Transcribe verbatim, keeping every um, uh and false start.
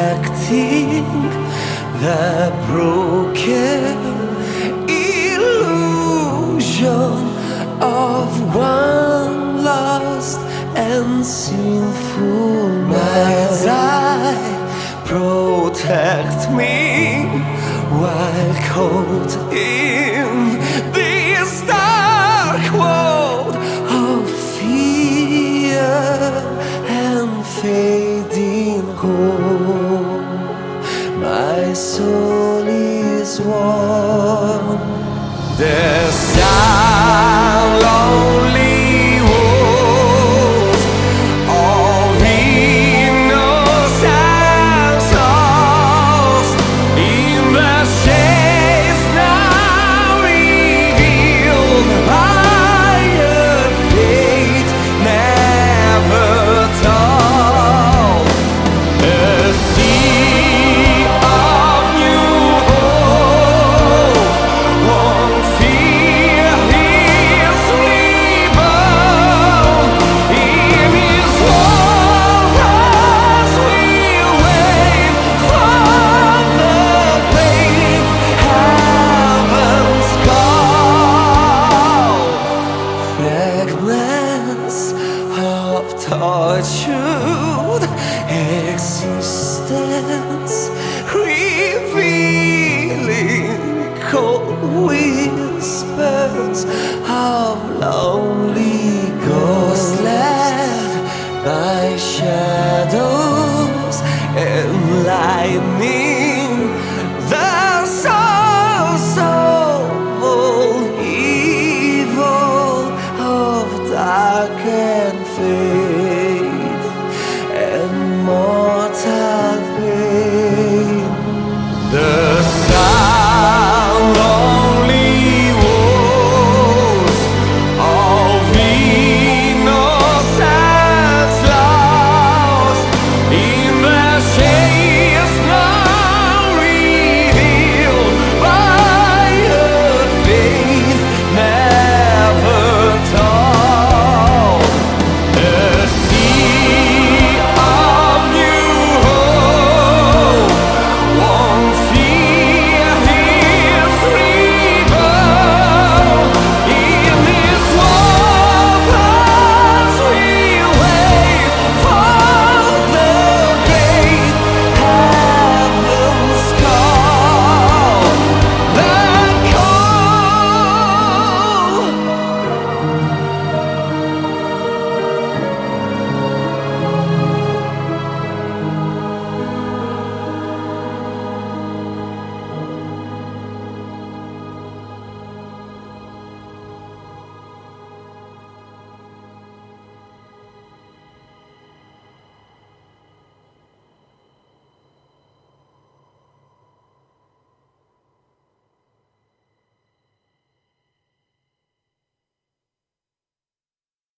protecting the broken illusion of one lost and sinful man's eye. Protect me while caught in this dark world of fear and fading hope. My soul is warm. The sound lonely walls of innocence lost in the shades now revealed by a fate never told. A sea of new hope won't fear his reborn. In his waters we'll wait for the pain heaven's call. Fragments of tortured existence revealing cold whispers of lonely ghosts led by shadows and lightning.